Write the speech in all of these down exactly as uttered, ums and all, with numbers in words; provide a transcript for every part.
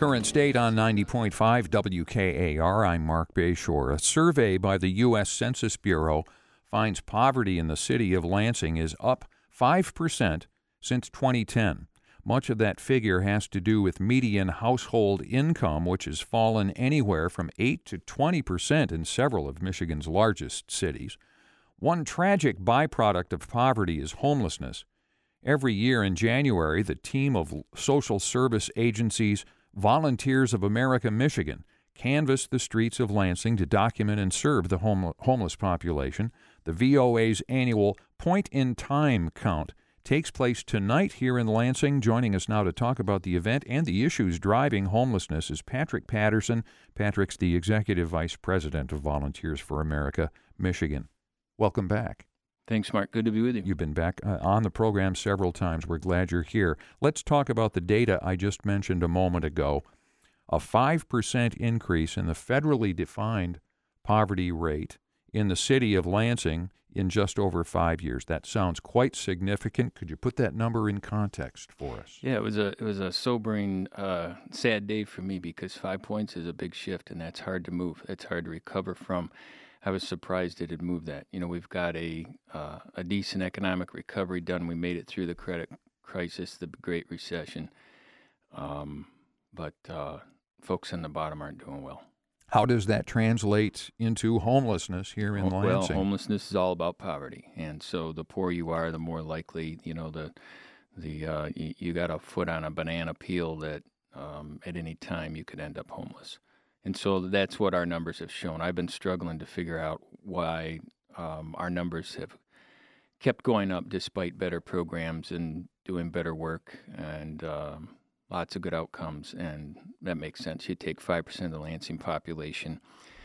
Current state on ninety point five W K A R. I'm Mark Bayshore. A survey by the U S Census Bureau finds poverty in the city of Lansing is up five percent since twenty ten. Much of that figure has to do with median household income, which has fallen anywhere from eight to twenty percent in several of Michigan's largest cities. One tragic byproduct of poverty is homelessness. Every year in January, the team of social service agencies Volunteers of America, Michigan, canvass the streets of Lansing to document and serve the home- homeless population. The V O A's annual point-in-time count takes place tonight here in Lansing. Joining us now to talk about the event and the issues driving homelessness is Patrick Patterson. Patrick's the Executive Vice President of Volunteers for America, Michigan. Welcome back. Thanks, Mark. Good to be with you. You've been back uh, on the program several times. We're glad you're here. Let's talk about the data I just mentioned a moment ago. A five percent increase in the federally defined poverty rate in the city of Lansing in just over five years. That sounds quite significant. Could you put that number in context for us? Yeah, it was a it was a sobering, uh, sad day for me because five points is a big shift, and that's hard to move. It's hard to recover from. I was surprised it had moved that. You know, we've got a uh, a decent economic recovery done. We made it through the credit crisis, the Great Recession, um, but uh, folks on the bottom aren't doing well. How does that translate into homelessness here in well, Lansing? Well, homelessness is all about poverty, and so the poorer you are, the more likely, you know, the the uh, you, you got a foot on a banana peel that um, at any time you could end up homeless. And so that's what our numbers have shown. I've been struggling to figure out why um, our numbers have kept going up despite better programs and doing better work and um, lots of good outcomes. And that makes sense. You take five percent of the Lansing population,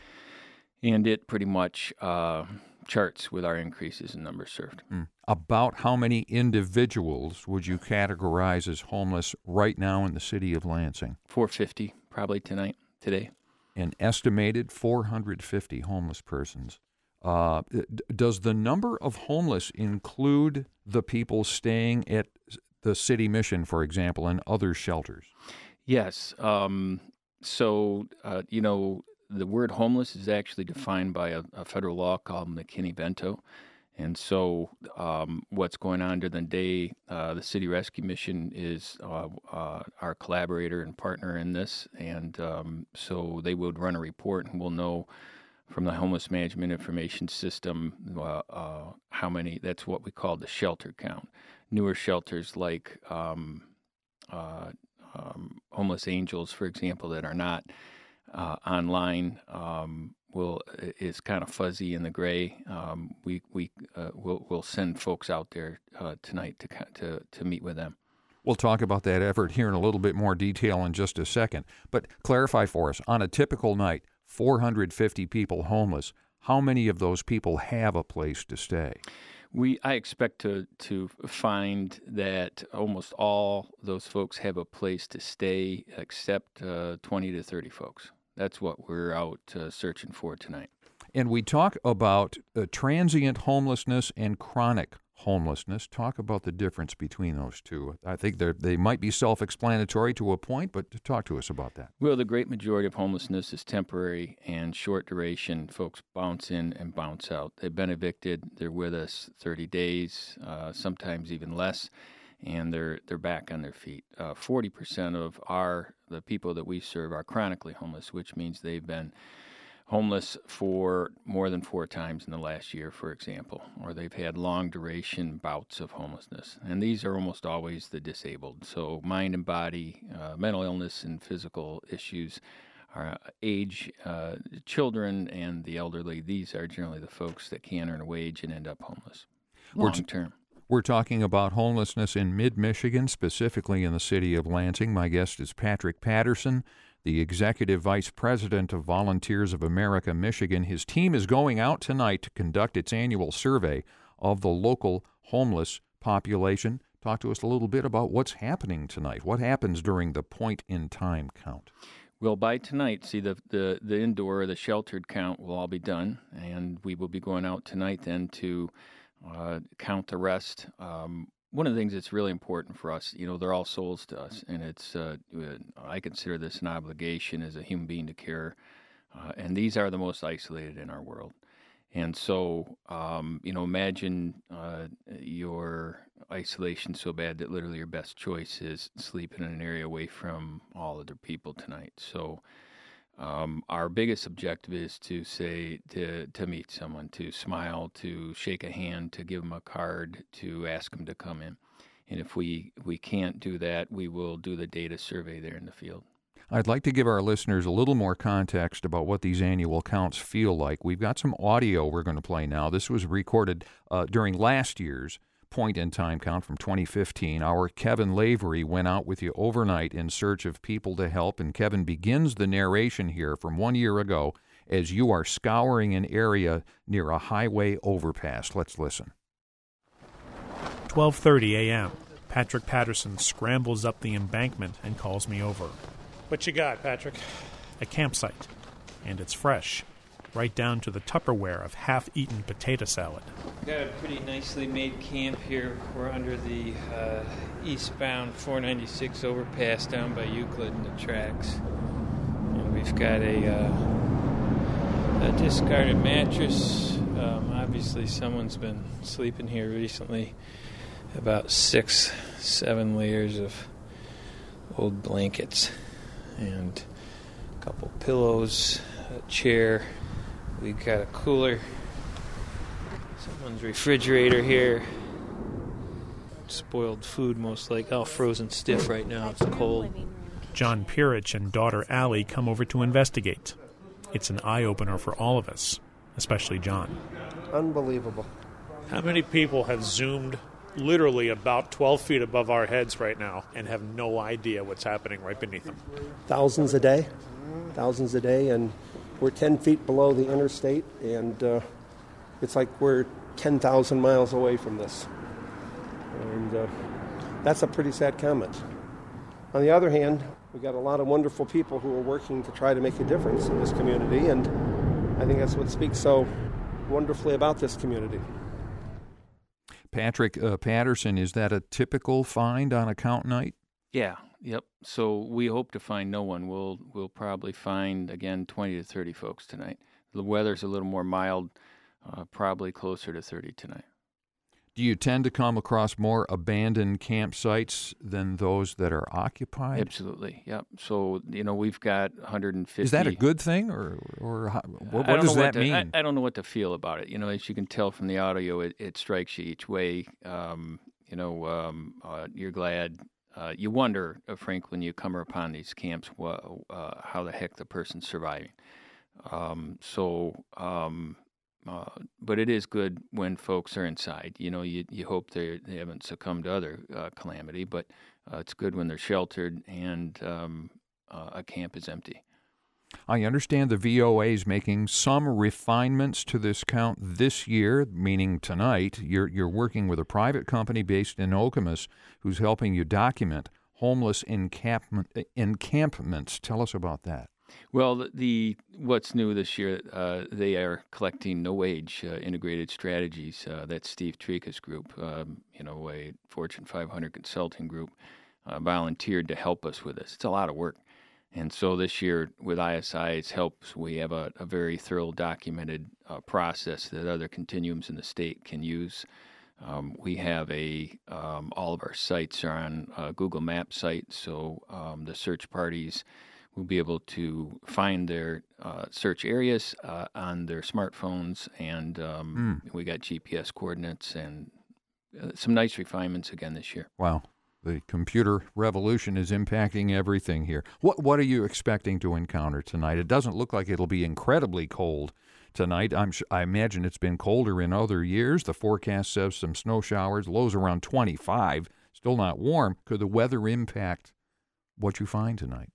and it pretty much uh, charts with our increases in numbers served. Mm. About how many individuals would you categorize as homeless right now in the city of Lansing? four hundred fifty probably tonight, today. An estimated four hundred fifty homeless persons. Uh, d- does the number of homeless include the people staying at the city mission, for example, and other shelters? Yes. Um, so, uh, you know, the word homeless is actually defined by a, a federal law called McKinney-Vento. And so um, what's going on during the day, uh, the City Rescue Mission is uh, uh, our collaborator and partner in this. And um, so they would run a report, and we'll know from the Homeless Management Information System uh, uh, how many, that's what we call the shelter count. Newer shelters like um, uh, um, Homeless Angels, for example, that are not uh, online, um, will is kind of fuzzy in the gray. Um, we we uh, will we'll send folks out there uh, tonight to to to meet with them. We'll talk about that effort here in a little bit more detail in just a second. But clarify for us, on a typical night, four hundred fifty people homeless. How many of those people have a place to stay? We I expect to to find that almost all those folks have a place to stay, except uh, twenty to thirty folks. That's what we're out uh, searching for tonight. And we talk about uh, transient homelessness and chronic homelessness. Talk about the difference between those two. I think they they might be self-explanatory to a point, but talk to us about that. Well, the great majority of homelessness is temporary and short duration. Folks bounce in and bounce out. They've been evicted. They're with us thirty days, uh, sometimes even less, and they're they're back on their feet. Uh, forty percent of our the people that we serve are chronically homeless, which means they've been homeless for more than four times in the last year, for example, or they've had long duration bouts of homelessness. And these are almost always the disabled. So mind and body, uh, mental illness and physical issues, are age, uh, children and the elderly. These are generally the folks that can't earn a wage and end up homeless long term. We're talking about homelessness in mid-Michigan, specifically in the city of Lansing. My guest is Patrick Patterson, the Executive Vice President of Volunteers of America, Michigan. His team is going out tonight to conduct its annual survey of the local homeless population. Talk to us a little bit about what's happening tonight. What happens during the point-in-time count? Well, by tonight, see, the, the, the indoor, the sheltered count will all be done, and we will be going out tonight then to Uh, count the rest. Um, one of the things that's really important for us, you know, they're all souls to us, and it's uh, I consider this an obligation as a human being to care, uh, and these are the most isolated in our world. And so, um, you know, imagine uh, your isolation so bad that literally your best choice is sleeping in an area away from all other people tonight. So um, our biggest objective is to say, to, to meet someone, to smile, to shake a hand, to give them a card, to ask them to come in. And if we, we can't do that, we will do the data survey there in the field. I'd like to give our listeners a little more context about what these annual counts feel like. We've got some audio we're going to play now. This was recorded uh, during last year's point-in-time count from twenty fifteen. Our Kevin Lavery went out with you overnight in search of people to help, and Kevin begins the narration here from one year ago as you are scouring an area near a highway overpass. Let's listen. twelve thirty a.m. Patrick Patterson scrambles up the embankment and calls me over. What you got, Patrick? A campsite, and it's fresh, right down to the Tupperware of half-eaten potato salad. Got a pretty nicely made camp here. We're under the uh, eastbound four ninety-six overpass down by Euclid and the tracks. And we've got a, uh, a discarded mattress. Um, obviously, someone's been sleeping here recently. About six, seven layers of old blankets. And a couple pillows, a chair. We got a cooler. Someone's refrigerator here. Spoiled food, most like all frozen stiff right now. It's cold. John Pirich and daughter Allie come over to investigate. It's an eye-opener for all of us, especially John. Unbelievable. How many people have zoomed literally about twelve feet above our heads right now and have no idea what's happening right beneath them? Thousands a day. Thousands a day, and we're ten feet below the interstate, and uh, it's like we're ten thousand miles away from this. And uh, that's a pretty sad comment. On the other hand, we've got a lot of wonderful people who are working to try to make a difference in this community, and I think that's what speaks so wonderfully about this community. Patrick uh, Patterson, is that a typical find on a count night? Yeah, yep. So we hope to find no one. We'll we'll probably find, again, twenty to thirty folks tonight. The weather's a little more mild, uh, probably closer to thirty tonight. Do you tend to come across more abandoned campsites than those that are occupied? Absolutely, yep. So, you know, we've got one hundred fifty. Is that a good thing, or, or how, what, I what does know that what to, mean? I, I don't know what to feel about it. You know, as you can tell from the audio, it, it strikes you each way. Um, you know, um, uh, you're glad. Uh, you wonder, uh, Frank, when you come upon these camps, wh- uh, how the heck the person's surviving. Um, so... Um, Uh, but it is good when folks are inside. You know, you you hope they they haven't succumbed to other uh, calamity, but uh, it's good when they're sheltered and um, uh, a camp is empty. I understand the V O A is making some refinements to this count this year, meaning tonight. You're you're working with a private company based in Okemos who's helping you document homeless encampment, encampments. Tell us about that. Well, the, the what's new this year, uh, they are collecting no-wage uh, integrated strategies. Uh, that's Steve Trika's group, um, you know, a Fortune five hundred consulting group, uh, volunteered to help us with this. It's a lot of work. And so this year, with I S I's help, we have a, a very thorough documented uh, process that other continuums in the state can use. Um, we have a, um, all of our sites are on a Google Maps site, so um, the search parties will be able to find their uh, search areas uh, on their smartphones, and um, mm. we got G P S coordinates and uh, some nice refinements again this year. Wow. The computer revolution is impacting everything here. What what are you expecting to encounter tonight? It doesn't look like it'll be incredibly cold tonight. I'm I imagine it's been colder in other years. The forecast says some snow showers, lows around twenty-five, still not warm. Could the weather impact what you find tonight?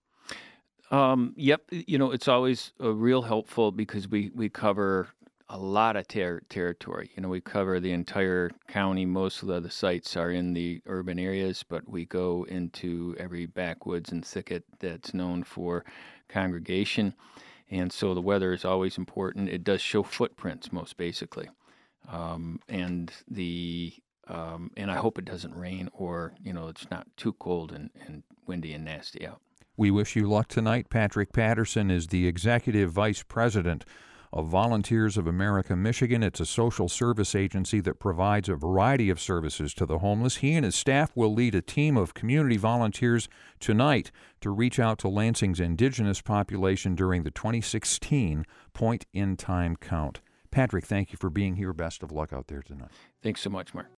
Um, yep. You know, it's always uh, real helpful because we, we cover a lot of ter- territory. You know, we cover the entire county. Most of the, the sites are in the urban areas, but we go into every backwoods and thicket that's known for congregation. And so the weather is always important. It does show footprints, most basically. Um, and the um, and I hope it doesn't rain or, you know, it's not too cold and, and windy and nasty out. We wish you luck tonight. Patrick Patterson is the Executive Vice President of Volunteers of America Michigan. It's a social service agency that provides a variety of services to the homeless. He and his staff will lead a team of community volunteers tonight to reach out to Lansing's indigenous population during the twenty sixteen Point in Time count. Patrick, thank you for being here. Best of luck out there tonight. Thanks so much, Mark.